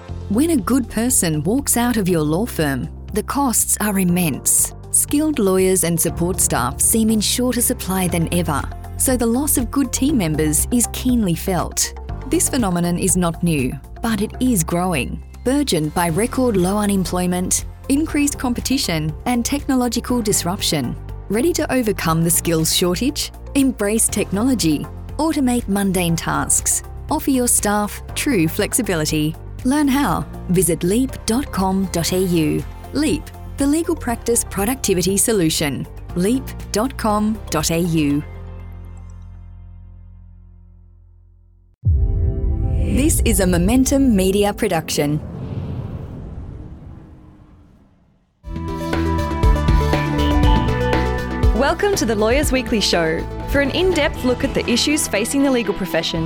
When a good person walks out of your law firm, the costs are immense. Skilled lawyers and support staff seem in shorter supply than ever, so the loss of good team members is keenly felt. This phenomenon is not new, but it is growing, burgeoned by record low unemployment, increased competition, and technological disruption. Ready to overcome the skills shortage? Embrace technology. Automate mundane tasks. Offer your staff true flexibility. Learn how. Visit leap.com.au. Leap, the legal practice productivity solution. leap.com.au. This is a Momentum Media production. Welcome to the Lawyers Weekly Show for an in-depth look at the issues facing the legal profession.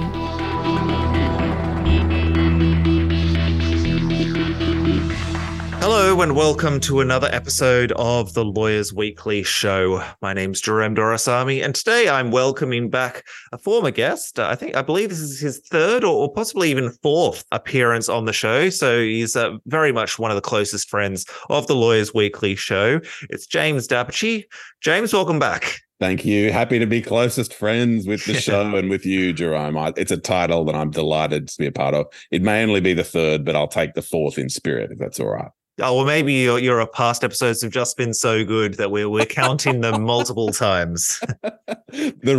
Hello and welcome to another episode of the Lawyers Weekly Show. My name's Jerome Dorasami, and today I'm welcoming back a former guest. I believe this is his third or possibly even fourth appearance on the show. So he's very much one of the closest friends of the Lawyers Weekly Show. It's James Dappici. James, welcome back. Thank you. Happy to be closest friends with the show and with you, Jerome. It's a title that I'm delighted to be a part of. It may only be the third, but I'll take the fourth in spirit, if that's all right. Oh, well, maybe your past episodes have just been so good that we're counting them multiple times. The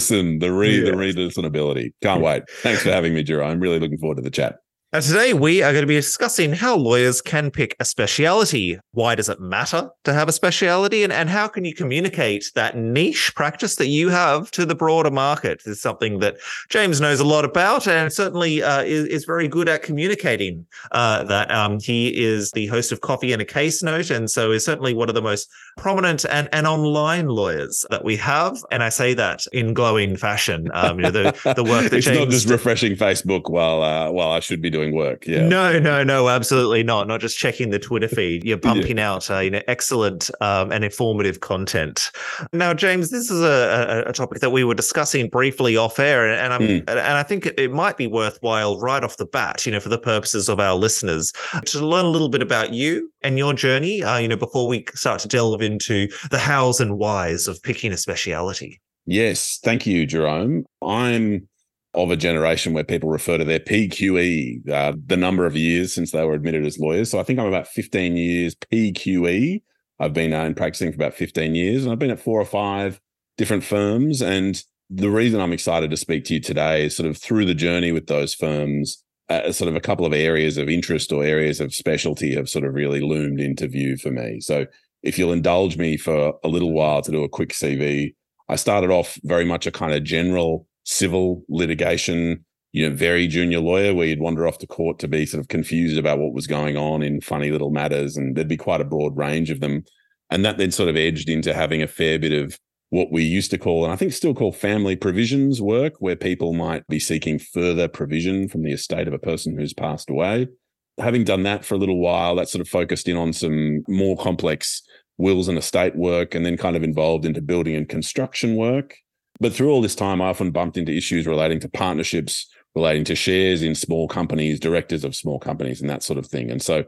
re-listen ability. Can't wait. Thanks for having me, Jerome. Really looking forward to the chat. And today we are going to be discussing how lawyers can pick a speciality. Why does it matter to have a speciality? And how can you communicate that niche practice that you have to the broader market? This is something that James knows a lot about and certainly is very good at communicating that. He is the host of Coffee and a Case Note, and so is certainly one of the most prominent and online lawyers that we have. And I say that in glowing fashion. The work that it's James... not just refreshing Facebook while I should be doing work. Yeah. No, absolutely not. Not just checking the Twitter feed. You're pumping out, excellent and informative content. Now, James, this is a topic that we were discussing briefly off air, and I think it might be worthwhile right off the bat, for the purposes of our listeners, to learn a little bit about you and your journey, before we start to delve into the hows and whys of picking a speciality. Yes, thank you, Jerome. I'm of a generation where people refer to their PQE, the number of years since they were admitted as lawyers. So I think I'm about 15 years PQE. I've been in practicing for about 15 years, and I've been at 4 or 5 different firms. And the reason I'm excited to speak to you today is sort of through the journey with those firms, sort of a couple of areas of interest or areas of specialty have sort of really loomed into view for me. So if you'll indulge me for a little while to do a quick CV, I started off very much a kind of general civil litigation, very junior lawyer where you'd wander off to court to be sort of confused about what was going on in funny little matters. And there'd be quite a broad range of them. And that then sort of edged into having a fair bit of what we used to call, and I think still call, family provisions work, where people might be seeking further provision from the estate of a person who's passed away. Having done that for a little while, that sort of focused in on some more complex wills and estate work, and then kind of involved into building and construction work. But through all this time, I often bumped into issues relating to partnerships, relating to shares in small companies, directors of small companies, and that sort of thing. And so,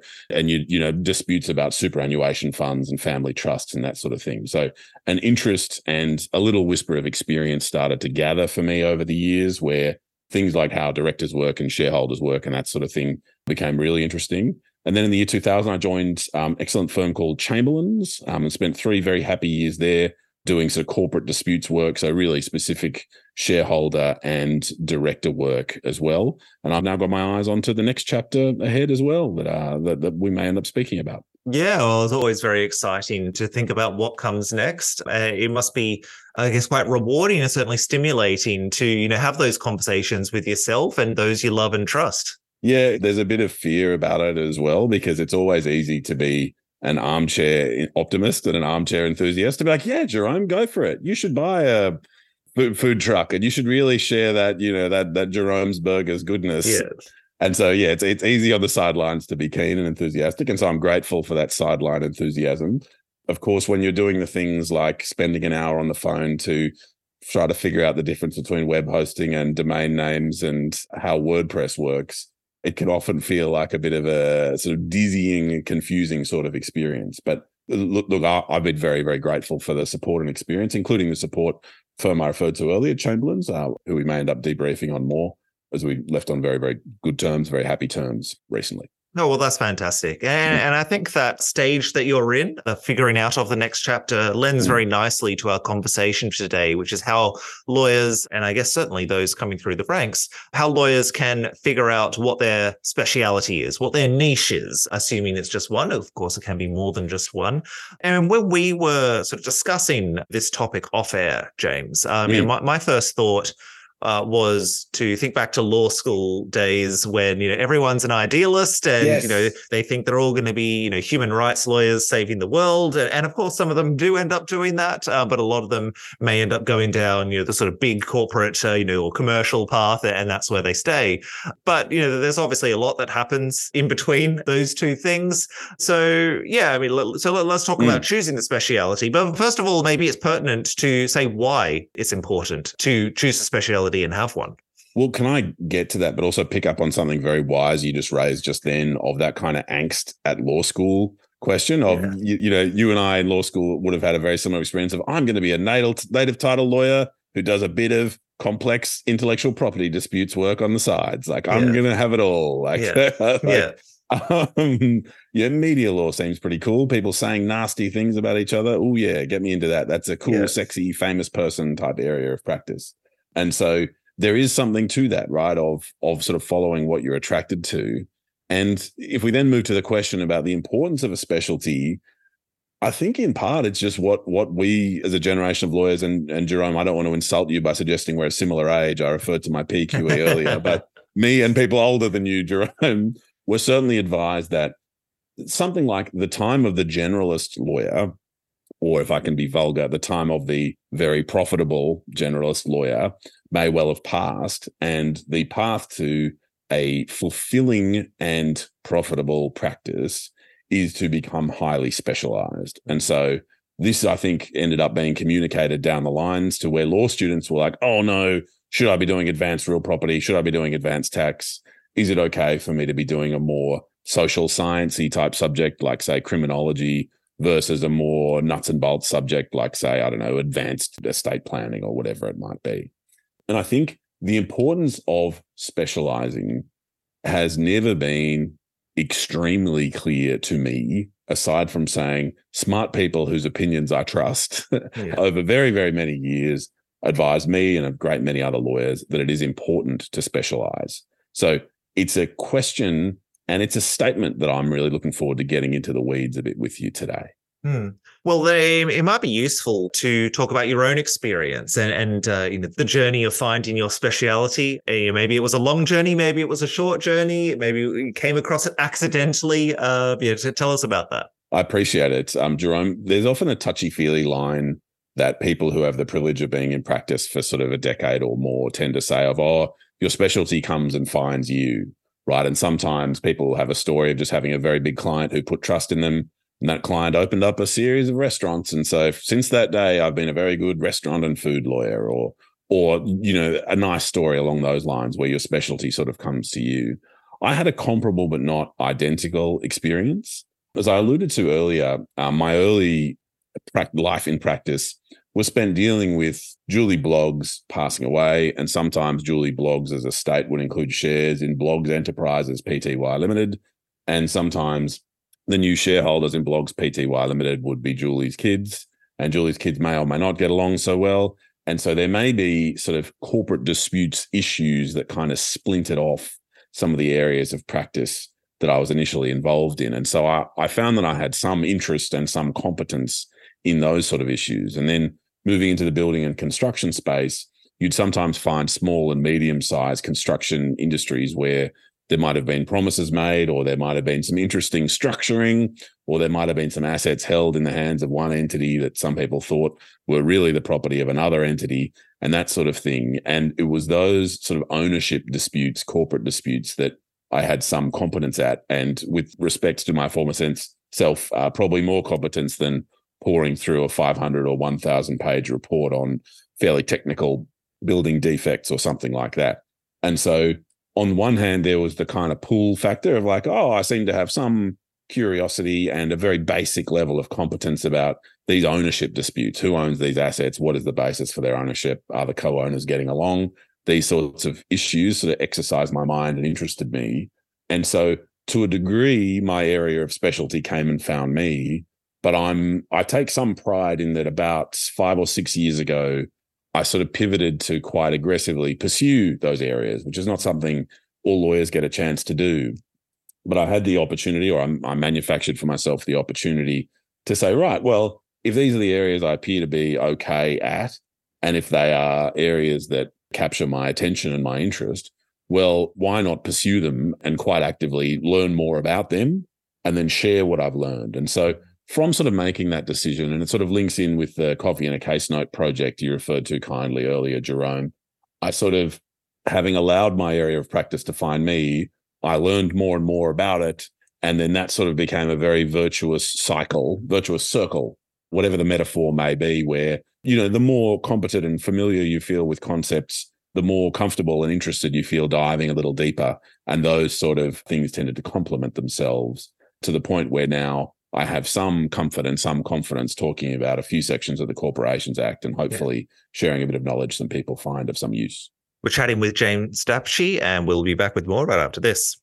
disputes about superannuation funds and family trusts and that sort of thing. So an interest and a little whisper of experience started to gather for me over the years, where things like how directors work and shareholders work and that sort of thing became really interesting. And then in the year 2000, I joined an excellent firm called Chamberlains and spent 3 very happy years there, doing sort of corporate disputes work, so really specific shareholder and director work as well. And I've now got my eyes onto the next chapter ahead as well that we may end up speaking about. Yeah, well, it's always very exciting to think about what comes next. It must be, I guess, quite rewarding and certainly stimulating to, have those conversations with yourself and those you love and trust. Yeah, there's a bit of fear about it as well, because it's always easy to be an armchair optimist and an armchair enthusiast to be like, yeah, Jerome, go for it. You should buy a food truck and you should really share that, that Jerome's Burgers goodness. Yes. And so, yeah, it's easy on the sidelines to be keen and enthusiastic. And so I'm grateful for that sideline enthusiasm. Of course, when you're doing the things like spending an hour on the phone to try to figure out the difference between web hosting and domain names and how WordPress works, it can often feel like a bit of a sort of dizzying and confusing sort of experience. But look, I've been very, very grateful for the support and experience, including the support firm I referred to earlier, Chamberlain's, who we may end up debriefing on more, as we left on very, very good terms, very happy terms recently. Oh, well, that's fantastic. And I think that stage that you're in, the figuring out of the next chapter, lends very nicely to our conversation today, which is how lawyers, and I guess certainly those coming through the ranks, how lawyers can figure out what their speciality is, what their niche is, assuming it's just one. Of course, it can be more than just one. And when we were sort of discussing this topic off air, James, my first thought was to think back to law school days when, everyone's an idealist and, they think they're all going to be, human rights lawyers saving the world. And of course, some of them do end up doing that, but a lot of them may end up going down, the sort of big corporate, or commercial path, and that's where they stay. But, there's obviously a lot that happens in between those two things. So, let's talk about choosing the speciality. But first of all, maybe it's pertinent to say why it's important to choose a speciality and have one. Well, can I get to that, but also pick up on something very wise you just raised just then, of that kind of angst at law school question of, you and I in law school would have had a very similar experience of, I'm going to be a native title lawyer who does a bit of complex intellectual property disputes work on the sides. Like, I'm going to have it all. Media law seems pretty cool. People saying nasty things about each other. Oh yeah, get me into that. That's a cool, sexy, famous person type area of practice. And so there is something to that, right, of sort of following what you're attracted to. And if we then move to the question about the importance of a specialty, I think in part it's just what we as a generation of lawyers, and Jerome, I don't want to insult you by suggesting we're a similar age. I referred to my PQE earlier, but me and people older than you, Jerome, were certainly advised that something like the time of the generalist lawyer, or if I can be vulgar, the time of the very profitable generalist lawyer may well have passed, and the path to a fulfilling and profitable practice is to become highly specialized. And so this, I think, ended up being communicated down the lines to where law students were like, oh no, should I be doing advanced real property? Should I be doing advanced tax? Is it okay for me to be doing a more social sciencey type subject like, say, criminology, versus a more nuts and bolts subject like, say, I don't know, advanced estate planning or whatever it might be. And I think the importance of specializing has never been extremely clear to me, aside from saying smart people whose opinions I trust over very, very many years advised me and a great many other lawyers that it is important to specialize. So it's a question and it's a statement that I'm really looking forward to getting into the weeds a bit with you today. Well, it might be useful to talk about your own experience and the journey of finding your speciality. Maybe it was a long journey, maybe it was a short journey, maybe you came across it accidentally. Tell us about that. I appreciate it. Jerome, there's often a touchy-feely line that people who have the privilege of being in practice for sort of a decade or more tend to say of, your specialty comes and finds you, right? And sometimes people have a story of just having a very big client who put trust in them, and that client opened up a series of restaurants. And so since that day, I've been a very good restaurant and food lawyer, or a nice story along those lines where your specialty sort of comes to you. I had a comparable but not identical experience. As I alluded to earlier, my early life in practice was spent dealing with Julie Bloggs passing away, and sometimes Julie Bloggs as a estate would include shares in Bloggs Enterprises Pty Limited, and sometimes the new shareholders in Bloggs Pty Limited would be Julie's kids, and Julie's kids may or may not get along so well. And so there may be sort of corporate disputes, issues that kind of splintered off some of the areas of practice that I was initially involved in. And so I found that I had some interest and some competence in those sort of issues. And then moving into the building and construction space, you'd sometimes find small and medium-sized construction industries where there might have been promises made, or there might have been some interesting structuring, or there might have been some assets held in the hands of one entity that some people thought were really the property of another entity, and that sort of thing. And it was those sort of ownership disputes, corporate disputes, that I had some competence at. And with respect to my former self, probably more competence than pouring through a 500 or 1,000 page report on fairly technical building defects or something like that. And so on one hand, there was the kind of pull factor of like, oh, I seem to have some curiosity and a very basic level of competence about these ownership disputes. Who owns these assets? What is the basis for their ownership? Are the co-owners getting along? These sorts of issues sort of exercised my mind and interested me. And so to a degree, my area of specialty came and found me. But I take some pride in that about 5 or 6 years ago, I sort of pivoted to quite aggressively pursue those areas, which is not something all lawyers get a chance to do. But I had the opportunity, or I manufactured for myself the opportunity to say, right, well, if these are the areas I appear to be okay at, and if they are areas that capture my attention and my interest, well, why not pursue them and quite actively learn more about them and then share what I've learned? And so from sort of making that decision, and it sort of links in with the Coffee and a Case Note project you referred to kindly earlier, Jerome, I sort of, having allowed my area of practice to find me, I learned more and more about it. And then that sort of became a very virtuous circle, whatever the metaphor may be, where, the more competent and familiar you feel with concepts, the more comfortable and interested you feel diving a little deeper. And those sort of things tended to complement themselves to the point where now I have some comfort and some confidence talking about a few sections of the Corporations Act and hopefully sharing a bit of knowledge some people find of some use. We're chatting with James Dapsche, and we'll be back with more right after this.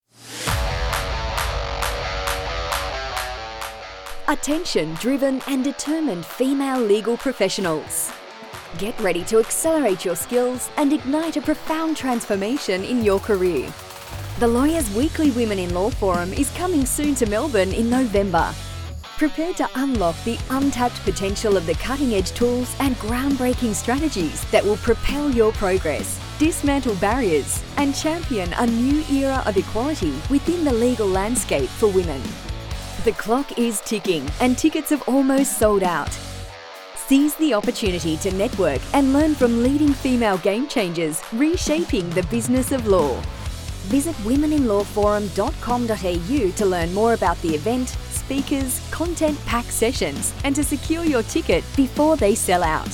Attention driven and determined female legal professionals. Get ready to accelerate your skills and ignite a profound transformation in your career. The Lawyers Weekly Women in Law Forum is coming soon to Melbourne in November. Prepare to unlock the untapped potential of the cutting-edge tools and groundbreaking strategies that will propel your progress, dismantle barriers, and champion a new era of equality within the legal landscape for women. The clock is ticking and tickets have almost sold out. Seize the opportunity to network and learn from leading female game changers reshaping the business of law. Visit womeninlawforum.com.au to learn more about the event, speakers, content-packed sessions, and to secure your ticket before they sell out.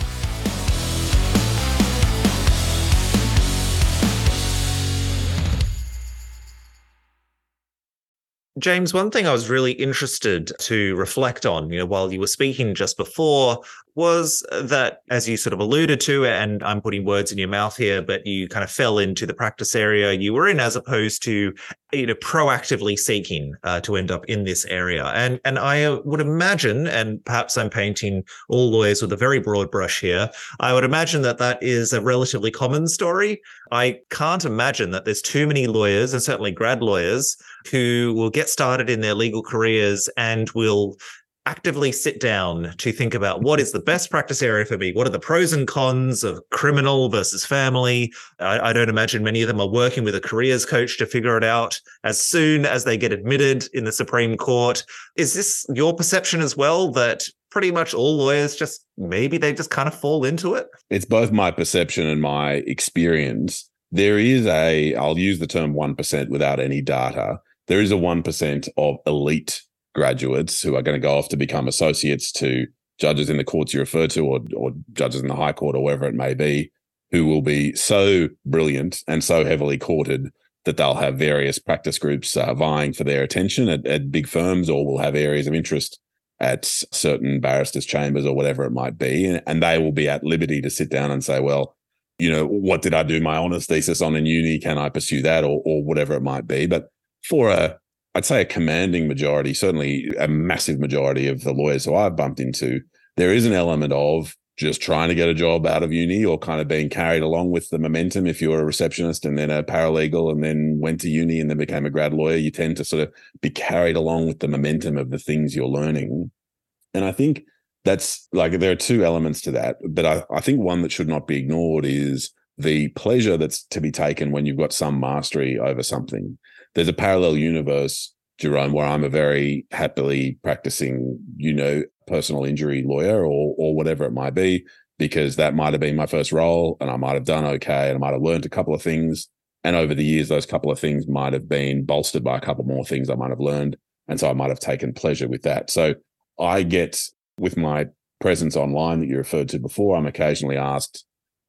James, one thing I was really interested to reflect on, while you were speaking just before, was that, as you sort of alluded to, and I'm putting words in your mouth here, but you kind of fell into the practice area you were in, as opposed to, proactively seeking to end up in this area. And I would imagine, and perhaps I'm painting all lawyers with a very broad brush here, I would imagine that is a relatively common story. I can't imagine that there's too many lawyers, and certainly grad lawyers, who will get started in their legal careers and will actively sit down to think about what is the best practice area for me? What are the pros and cons of criminal versus family? I don't imagine many of them are working with a careers coach to figure it out as soon as they get admitted in the Supreme Court. Is this your perception as well, that pretty much all lawyers maybe they just kind of fall into it? It's both my perception and my experience. There is I'll use the term 1% without any data. There is a 1% of elite graduates who are going to go off to become associates to judges in the courts you refer to, or judges in the High Court, or wherever it may be, who will be so brilliant and so heavily courted that they'll have various practice groups vying for their attention at big firms, or will have areas of interest at certain barristers' chambers or whatever it might be. And they will be at liberty to sit down and say, well, what did I do my honours thesis on in uni? Can I pursue that, or whatever it might be? But for I'd say a commanding majority, certainly a massive majority of the lawyers who I've bumped into, there is an element of just trying to get a job out of uni, or kind of being carried along with the momentum. If you were a receptionist and then a paralegal and then went to uni and then became a grad lawyer, you tend to sort of be carried along with the momentum of the things you're learning. And I think that's there are two elements to that. But I think one that should not be ignored is the pleasure that's to be taken when you've got some mastery over something. There's a parallel universe, Jerome, where I'm a very happily practicing, personal injury lawyer or whatever it might be, because that might have been my first role and I might have done okay and I might have learned a couple of things. And over the years, those couple of things might have been bolstered by a couple more things I might have learned. And so I might have taken pleasure with that. So I get, with my presence online that you referred to before, I'm occasionally asked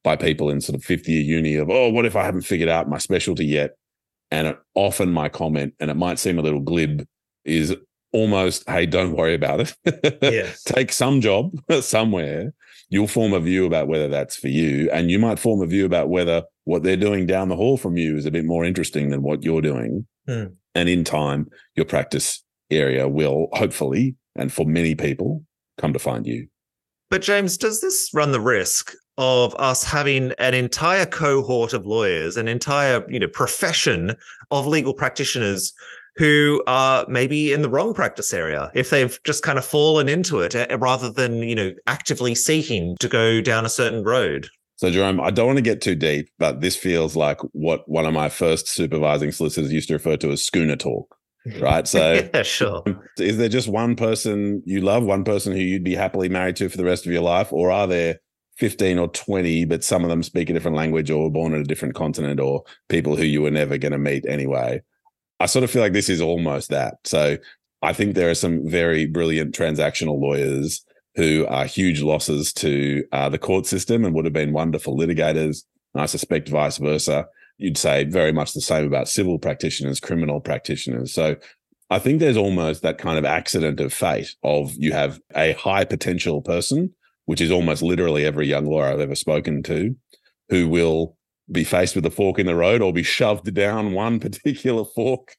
by people in sort of fifth year uni of, oh, what if I haven't figured out my specialty yet? And often my comment, and it might seem a little glib, is almost, hey, don't worry about it. Yes. Take some job somewhere. You'll form a view about whether that's for you. And you might form a view about whether what they're doing down the hall from you is a bit more interesting than what you're doing. And in time, your practice area will hopefully, and for many people, come to find you. But James, does this run the risk of us having an entire cohort of lawyers, an entire, profession of legal practitioners who are maybe in the wrong practice area if they've just kind of fallen into it rather than, actively seeking to go down a certain road? So, Jerome, I don't want to get too deep, but this feels like what one of my first supervising solicitors used to refer to as schooner talk, right? So, yeah, sure. Is there just one person you love, one person who you'd be happily married to for the rest of your life? Or are there 15 or 20, but some of them speak a different language or were born on a different continent, or people who you were never going to meet anyway? I sort of feel like this is almost that. So I think there are some very brilliant transactional lawyers who are huge losses to the court system and would have been wonderful litigators. And I suspect vice versa. You'd say very much the same about civil practitioners, criminal practitioners. So I think there's almost that kind of accident of fate of you have a high potential person, which is almost literally every young lawyer I've ever spoken to, who will be faced with a fork in the road or be shoved down one particular fork,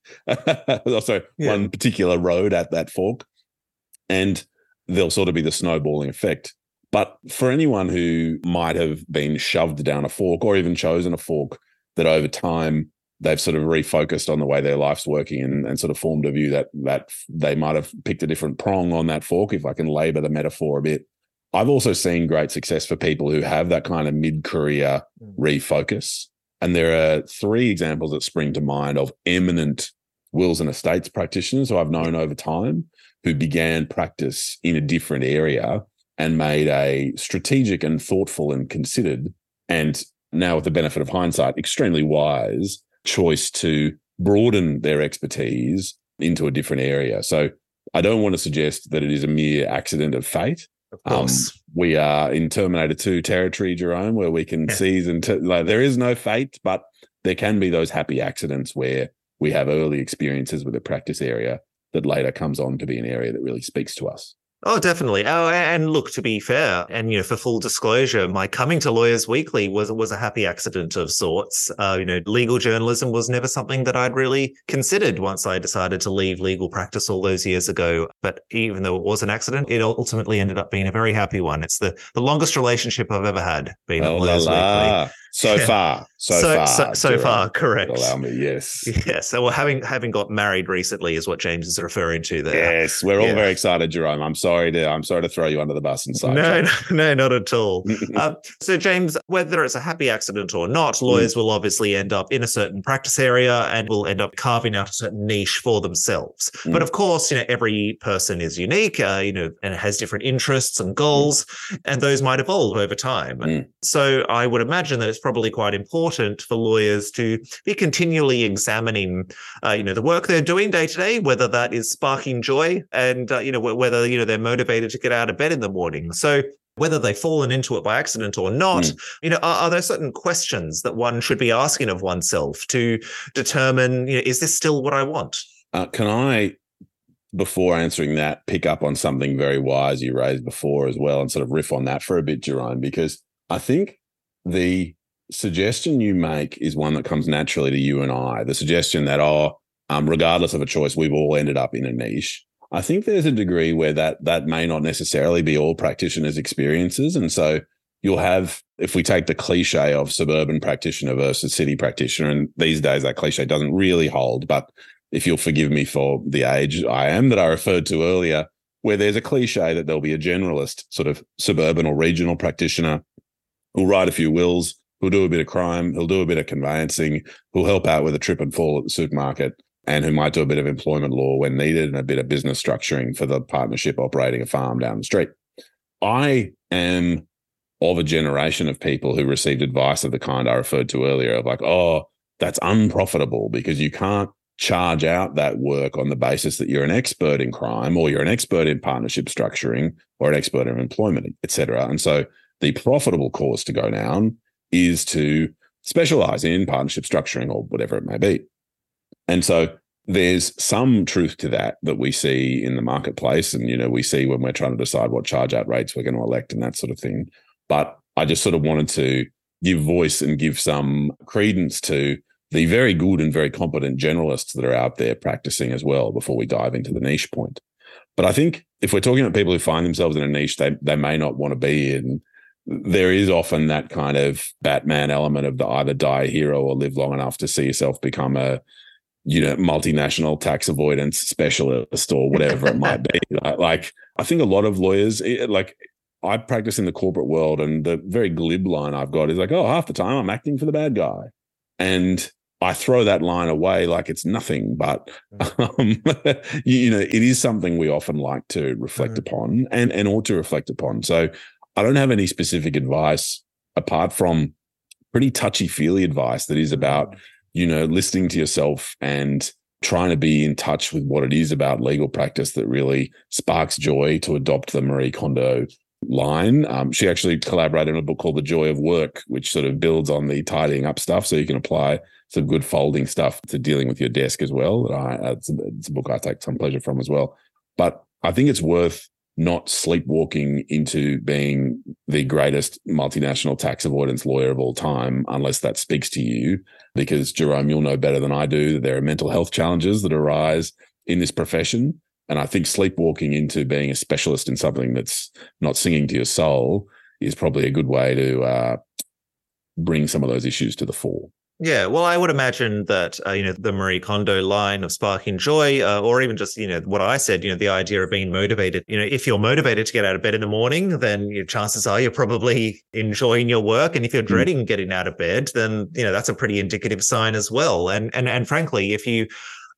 one particular road at that fork. And there'll sort of be the snowballing effect. But for anyone who might have been shoved down a fork or even chosen a fork that over time they've sort of refocused on the way their life's working and sort of formed a view that they might have picked a different prong on that fork, if I can labor the metaphor a bit. I've also seen great success for people who have that kind of mid-career refocus. And there are 3 examples that spring to mind of eminent wills and estates practitioners who I've known over time who began practice in a different area and made a strategic and thoughtful and considered, and now with the benefit of hindsight, extremely wise choice to broaden their expertise into a different area. So I don't want to suggest that it is a mere accident of fate. Of course. We are in Terminator 2 territory, Jerome, where we can seize and there is no fate, but there can be those happy accidents where we have early experiences with a practice area that later comes on to be an area that really speaks to us. Oh, definitely. Oh, and look, to be fair, and for full disclosure, my coming to Lawyers Weekly was a happy accident of sorts. Legal journalism was never something that I'd really considered once I decided to leave legal practice all those years ago. But even though it was an accident, it ultimately ended up being a very happy one. It's the longest relationship I've ever had being at Lawyers Weekly. So far, correct. Allow me, yes. Yes. So having got married recently is what James is referring to there. Yes, we're all very excited, Jerome. I'm sorry to throw you under the bus and sidetrack. No, not at all. So James, whether it's a happy accident or not, lawyers will obviously end up in a certain practice area and will end up carving out a certain niche for themselves. But of course, every person is unique, and it has different interests and goals, and those might evolve over time. So I would imagine that it's probably quite important for lawyers to be continually examining, the work they're doing day to day, whether that is sparking joy and, whether, they're motivated to get out of bed in the morning. So whether they've fallen into it by accident or not, are there certain questions that one should be asking of oneself to determine, is this still what I want? Can I, before answering that, pick up on something very wise you raised before as well and sort of riff on that for a bit, Jerome, because I think the suggestion you make is one that comes naturally to you and I, the suggestion that, regardless of a choice, we've all ended up in a niche. I think there's a degree where that may not necessarily be all practitioners' experiences. And so you'll have, if we take the cliche of suburban practitioner versus city practitioner, and these days that cliche doesn't really hold, but if you'll forgive me for the age I am that I referred to earlier, where there's a cliche that there'll be a generalist sort of suburban or regional practitioner who'll write a few wills, who'll do a bit of crime, who'll do a bit of conveyancing, who'll help out with a trip and fall at the supermarket, and who might do a bit of employment law when needed and a bit of business structuring for the partnership operating a farm down the street. I am of a generation of people who received advice of the kind I referred to earlier of like, oh, that's unprofitable because you can't charge out that work on the basis that you're an expert in crime or you're an expert in partnership structuring or an expert in employment, et cetera. And so the profitable course to go down is to specialize in partnership structuring or whatever it may be. And so there's some truth to that we see in the marketplace. And, we see when we're trying to decide what charge out rates we're going to elect and that sort of thing. But I just sort of wanted to give voice and give some credence to the very good and very competent generalists that are out there practicing as well before we dive into the niche point. But I think if we're talking about people who find themselves in a niche they may not want to be in, there is often that kind of Batman element of the either die a hero or live long enough to see yourself become a multinational tax avoidance specialist or whatever it might be. Like, I think a lot of lawyers, I practice in the corporate world, and the very glib line I've got is like, oh, half the time I'm acting for the bad guy. And I throw that line away like it's nothing, but it is something we often like to reflect upon and ought to reflect upon. So I don't have any specific advice apart from pretty touchy-feely advice that is about, listening to yourself and trying to be in touch with what it is about legal practice that really sparks joy, to adopt the Marie Kondo line. She actually collaborated on a book called The Joy of Work, which sort of builds on the tidying up stuff, so you can apply some good folding stuff to dealing with your desk as well. It's a book I take some pleasure from as well. But I think it's worth not sleepwalking into being the greatest multinational tax avoidance lawyer of all time unless that speaks to you, because, Jerome, you'll know better than I do that there are mental health challenges that arise in this profession. And I think sleepwalking into being a specialist in something that's not singing to your soul is probably a good way to bring some of those issues to the fore. Yeah, well, I would imagine that, the Marie Kondo line of sparking joy, or even just, what I said, the idea of being motivated, if you're motivated to get out of bed in the morning, then chances are you're probably enjoying your work. And if you're dreading getting out of bed, then, that's a pretty indicative sign as well. And frankly, if you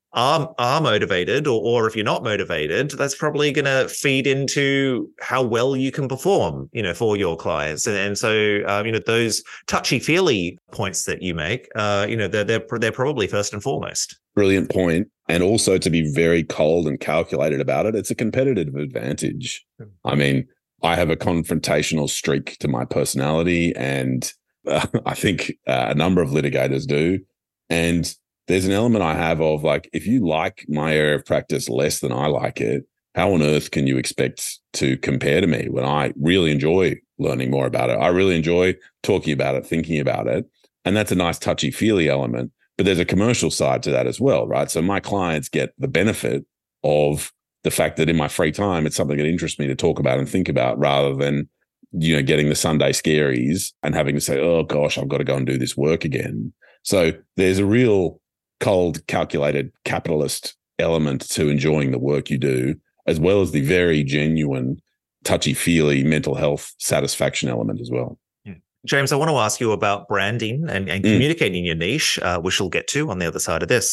are motivated, or if you're not motivated, that's probably going to feed into how well you can perform, for your clients. And so, those touchy-feely points that you make, they're probably first and foremost. Brilliant point. And also to be very cold and calculated about it. It's a competitive advantage. I mean, I have a confrontational streak to my personality, and I think a number of litigators do. And there's an element I have of like, if you like my area of practice less than I like it, how on earth can you expect to compare to me when I really enjoy learning more about it? I really enjoy talking about it, thinking about it. And that's a nice touchy-feely element. But there's a commercial side to that as well, right? So my clients get the benefit of the fact that in my free time, it's something that interests me to talk about and think about, rather than, getting the Sunday scaries and having to say, oh gosh, I've got to go and do this work again. So there's a real cold, calculated capitalist element to enjoying the work you do, as well as the very genuine, touchy-feely mental health satisfaction element as well. James, I want to ask you about branding and communicating your niche, which we'll get to on the other side of this.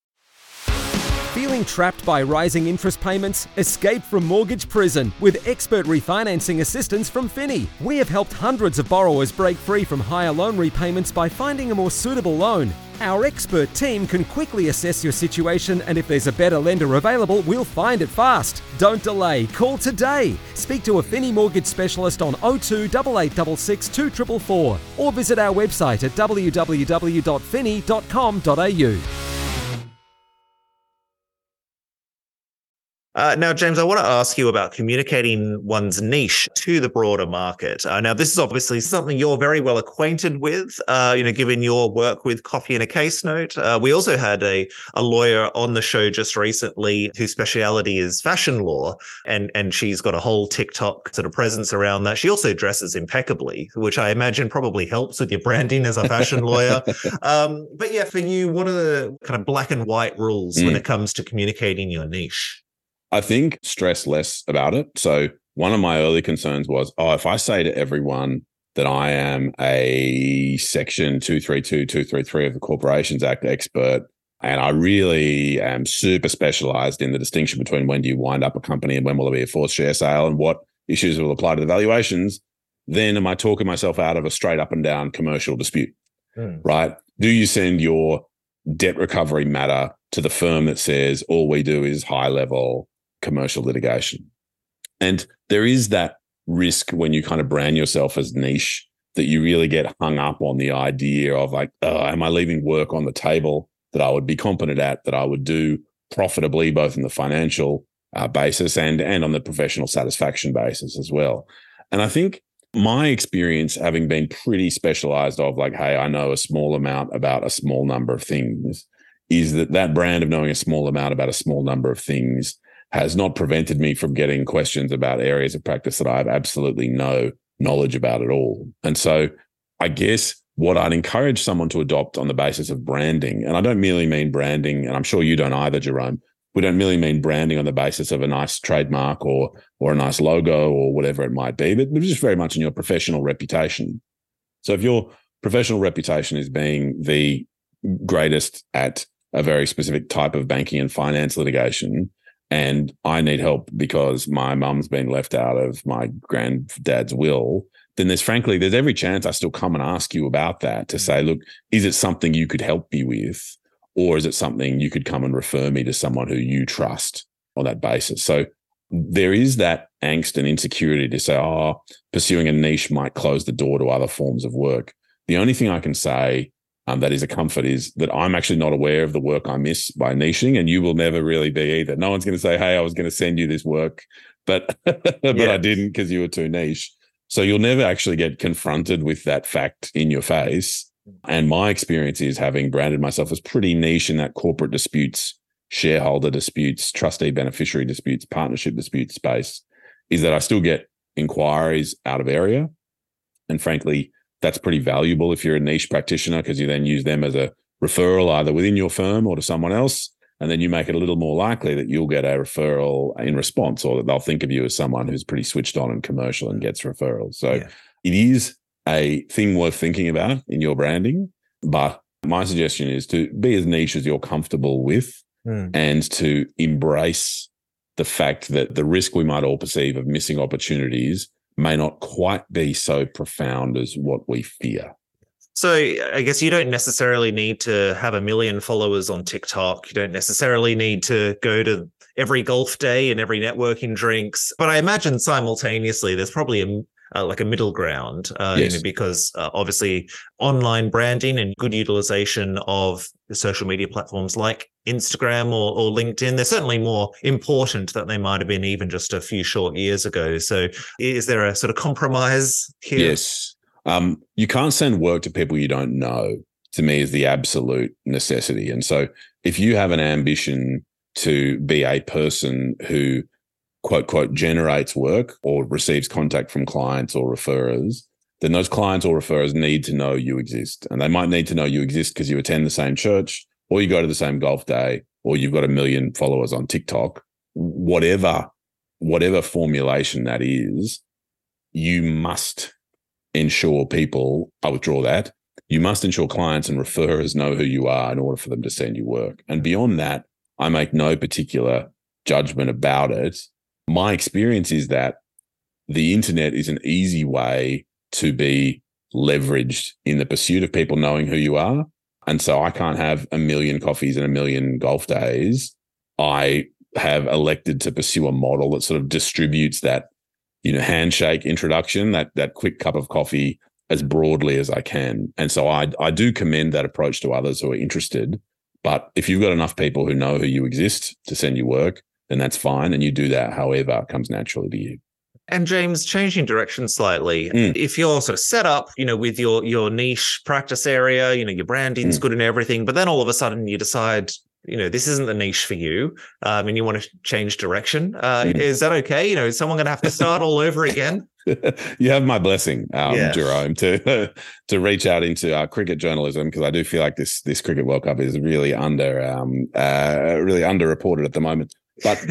Feeling trapped by rising interest payments? Escape from mortgage prison with expert refinancing assistance from Finny. We have helped hundreds of borrowers break free from higher loan repayments by finding a more suitable loan. Our expert team can quickly assess your situation, and if there's a better lender available, we'll find it fast. Don't delay. Call today. Speak to a Finny mortgage specialist on 02 8866 2444 or visit our website at www.finny.com.au. Now, James, I want to ask you about communicating one's niche to the broader market. Now, this is obviously something you're very well acquainted with, given your work with Coffee and a Case Note. We also had a lawyer on the show just recently whose speciality is fashion law, and she's got a whole TikTok sort of presence around that. She also dresses impeccably, which I imagine probably helps with your branding as a fashion lawyer. But yeah, for you, what are the kind of black and white rules when it comes to communicating your niche? I think stress less about it. So one of my early concerns was, if I say to everyone that I am a Section 232, 233 of the Corporations Act expert, and I really am super specialized in the distinction between when do you wind up a company and when will there be a forced share sale and what issues will apply to the valuations, then am I talking myself out of a straight up and down commercial dispute, right? Do you send your debt recovery matter to the firm that says all we do is high level commercial litigation? And there is that risk when you kind of brand yourself as niche that you really get hung up on the idea of like, oh, am I leaving work on the table that I would be competent at, that I would do profitably, both in the financial basis and on the professional satisfaction basis as well. And I think my experience, having been pretty specialized of like, hey, I know a small amount about a small number of things, is that brand of knowing a small amount about a small number of things has not prevented me from getting questions about areas of practice that I have absolutely no knowledge about at all. And so I guess what I'd encourage someone to adopt on the basis of branding, and I don't merely mean branding, and I'm sure you don't either, Jerome, we don't merely mean branding on the basis of a nice trademark or a nice logo or whatever it might be, but just very much in your professional reputation. So if your professional reputation is being the greatest at a very specific type of banking and finance litigation, and I need help because my mum's been left out of my granddad's will, then there's every chance I still come and ask you about that to say, look, is it something you could help me with? Or is it something you could come and refer me to someone who you trust on that basis? So there is that angst and insecurity to say, oh, pursuing a niche might close the door to other forms of work. The only thing I can say that is a comfort is that I'm actually not aware of the work I miss by niching, and you will never really be either. No one's going to say, hey, I was going to send you this work, but I didn't because you were too niche. So you'll never actually get confronted with that fact in your face. And my experience is, having branded myself as pretty niche in that corporate disputes, shareholder disputes, trustee beneficiary disputes, partnership dispute space, is that I still get inquiries out of area. And frankly, that's pretty valuable if you're a niche practitioner, because you then use them as a referral either within your firm or to someone else. And then you make it a little more likely that you'll get a referral in response, or that they'll think of you as someone who's pretty switched on and commercial and gets referrals. So It is a thing worth thinking about in your branding. But my suggestion is to be as niche as you're comfortable with and to embrace the fact that the risk we might all perceive of missing opportunities may not quite be so profound as what we fear. So I guess you don't necessarily need to have 1 million followers on TikTok. You don't necessarily need to go to every golf day and every networking drinks. But I imagine simultaneously there's probably a middle ground, Yes. because obviously online branding and good utilization of the social media platforms like Instagram or LinkedIn, they're certainly more important than they might have been even just a few short years ago. So is there a sort of compromise here? Yes. You can't send work to people you don't know, to me, is the absolute necessity. And so if you have an ambition to be a person who, quote, quote, generates work or receives contact from clients or referrers, then those clients or referrers need to know you exist. And they might need to know you exist because you attend the same church, or you go to the same golf day, or you've got 1 million followers on TikTok. Whatever formulation that is, you must ensure you must ensure clients and referrers know who you are in order for them to send you work. And beyond that, I make no particular judgment about it. My experience is that the internet is an easy way to be leveraged in the pursuit of people knowing who you are. And so I can't have 1 million coffees and 1 million golf days. I have elected to pursue a model that sort of distributes that, handshake introduction, that quick cup of coffee, as broadly as I can. And so I do commend that approach to others who are interested. But if you've got enough people who know who you exist to send you work, then that's fine. And you do that however comes naturally to you. And James, changing direction slightly, if you're sort of set up, with your niche practice area, your branding's good and everything, but then all of a sudden you decide, this isn't the niche for you, and you want to change direction. Is that okay? Is someone going to have to start all over again? You have my blessing, Jerome, to reach out into cricket journalism, because I do feel like this Cricket World Cup is really underreported at the moment. But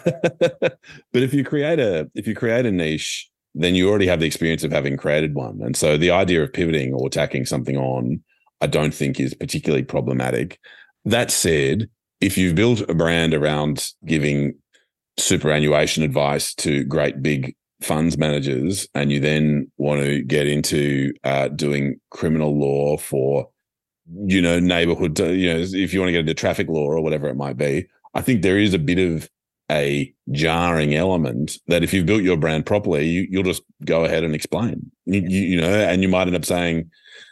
if you create a niche, then you already have the experience of having created one. And so the idea of pivoting or tacking something on, I don't think is particularly problematic. That said, if you've built a brand around giving superannuation advice to great big funds managers, and you then want to get into doing criminal law for, neighborhood, if you want to get into traffic law or whatever it might be, I think there is a bit of a jarring element that if you've built your brand properly, you'll just go ahead and explain, you know, and you might end up saying,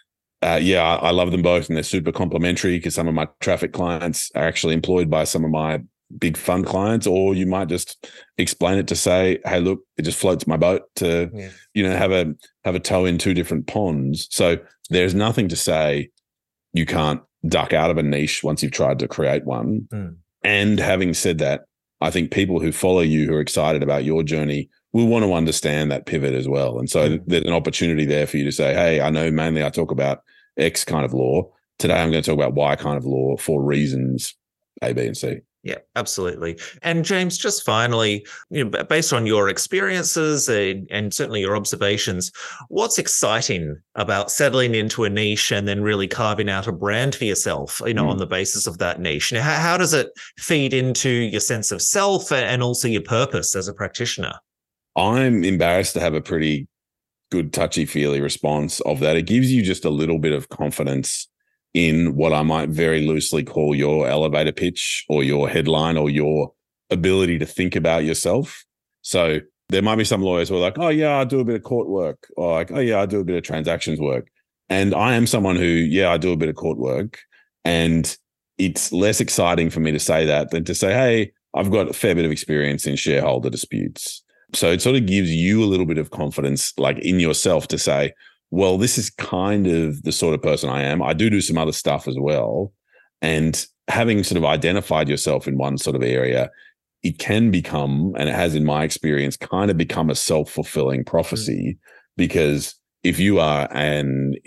I love them both and they're super complementary because some of my traffic clients are actually employed by some of my big fund clients. Or you might just explain it to say, hey, look, it just floats my boat to, you know, have a toe in two different ponds. So there's nothing to say you can't duck out of a niche once you've tried to create one. And having said that, I think people who follow you, who are excited about your journey, will want to understand that pivot as well. And so there's an opportunity there for you to say, hey, I know mainly I talk about X kind of law. Today I'm going to talk about Y kind of law for reasons A, B, and C. Yeah, absolutely. And James, just finally, you know, based on your experiences and certainly your observations, what's exciting about settling into a niche and then really carving out a brand for yourself, you know, on the basis of that niche? Now, how does it feed into your sense of self and also your purpose as a practitioner? I'm embarrassed to have a pretty good touchy-feely response of that. It gives you just a little bit of confidence in what I might very loosely call your elevator pitch or your headline or your ability to think about yourself. So there might be some lawyers who are like, oh yeah, I do a bit of court work, or like, oh yeah, I do a bit of transactions work. And I am someone who, yeah, I do a bit of court work. And it's less exciting for me to say that than to say, hey, I've got a fair bit of experience in shareholder disputes. So it sort of gives you a little bit of confidence, like in yourself, to say, well, this is kind of the sort of person I am. I do some other stuff as well. And having sort of identified yourself in one sort of area, it can become, and it has in my experience, kind of become a self-fulfilling prophecy. Because if you are an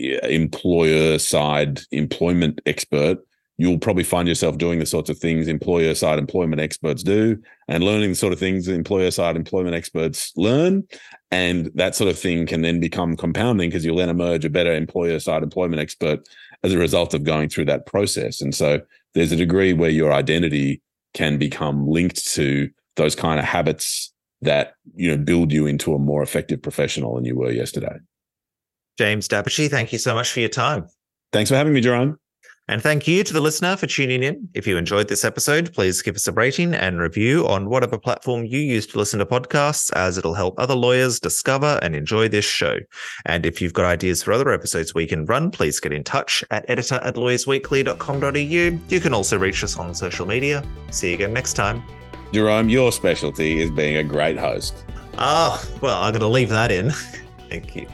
employer-side employment expert, you'll probably find yourself doing the sorts of things employer-side employment experts do and learning the sort of things employer-side employment experts learn. And that sort of thing can then become compounding because you'll then emerge a better employer-side employment expert as a result of going through that process. And so there's a degree where your identity can become linked to those kind of habits that, you know, build you into a more effective professional than you were yesterday. James Dapachi, thank you so much for your time. Thanks for having me, Jerome. And thank you to the listener for tuning in. If you enjoyed this episode, please give us a rating and review on whatever platform you use to listen to podcasts, as it'll help other lawyers discover and enjoy this show. And if you've got ideas for other episodes we can run, please get in touch at editor@lawyersweekly.com.au. You can also reach us on social media. See you again next time. Jerome, your specialty is being a great host. Well, I'm going to leave that in. Thank you.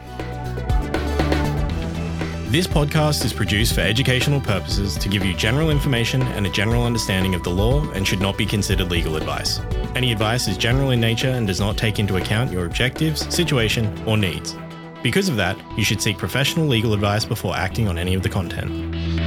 This podcast is produced for educational purposes to give you general information and a general understanding of the law and should not be considered legal advice. Any advice is general in nature and does not take into account your objectives, situation, or needs. Because of that, you should seek professional legal advice before acting on any of the content.